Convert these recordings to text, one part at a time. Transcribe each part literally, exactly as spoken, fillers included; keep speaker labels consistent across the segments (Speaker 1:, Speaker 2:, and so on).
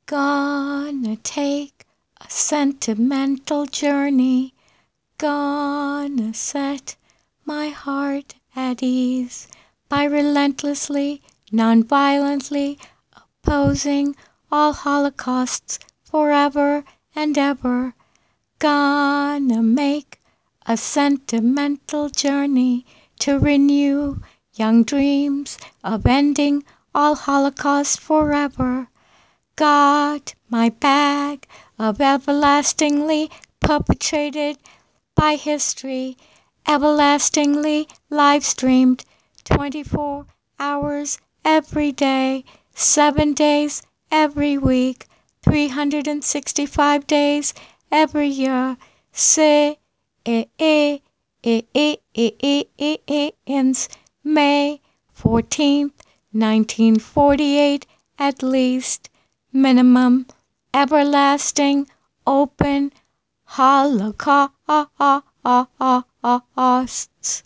Speaker 1: Gonna take a sentimental journey, gonna set my heart at ease by relentlessly, non-violently opposing all holocausts forever and ever. Gonna make a sentimental journey to renew young dreams of ending all holocausts forever. Got my bag of everlastingly perpetrated by history, everlastingly live streamed twenty-four hours every day, seven days every week, three hundred sixty-five days every year. Se e e e e e e e e ends May fourteenth, nineteen forty-eight at least. Minimum, everlasting, open, holocausts.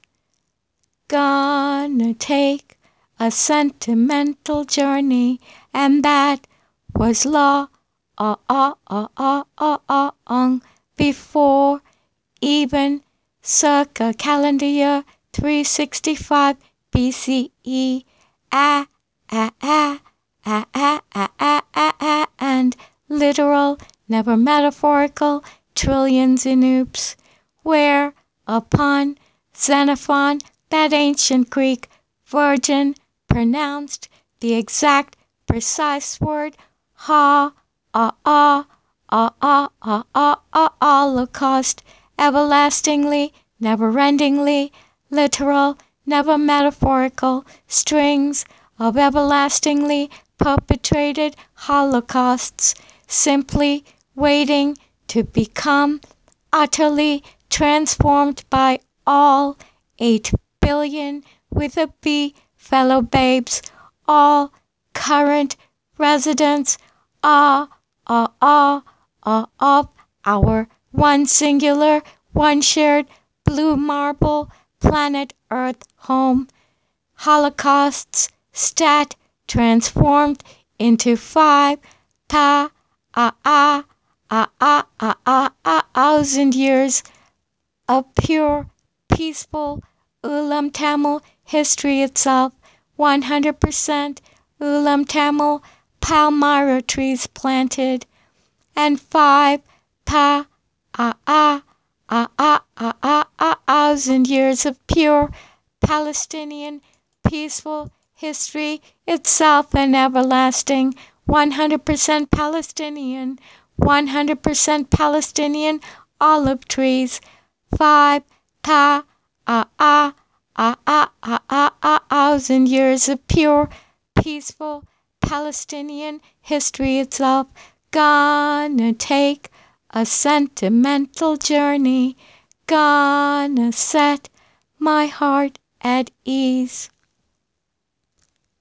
Speaker 1: Gonna take a sentimental journey, and that was law, uh, uh, uh, uh, uh, uh, uh, before even circa calendar year three sixty-five B C E. Ah, ah, ah, ah, ah, ah, ah, ah, ah, and literal, never metaphorical, trillions in oops, where upon Xenophon, that ancient Greek virgin, pronounced the exact precise word ha, ah, ah, ah, ah, ah, ah, ah, holocaust, everlastingly, never-endingly, literal, never metaphorical, strings of everlastingly perpetrated holocausts, simply waiting to become utterly transformed by all eight billion with a B fellow babes, all current residents, ah, ah, ah, ah, of our one singular, one shared blue marble planet Earth home. Holocausts, stat, transformed into five ta ah ah ah ah ah ah ah thousand years of pure, peaceful Ulam Tamil history itself, one hundred percent Ulam Tamil palmyra trees planted, and five ta ah ah ah ah ah ah ah thousand years of pure Palestinian peaceful history itself and everlasting, one hundred percent Palestinian, one hundred percent Palestinian olive trees, five ta ah ah ah ah ah ah ah thousand years of pure peaceful Palestinian history itself. Gonna take a sentimental journey, gonna set my heart at ease.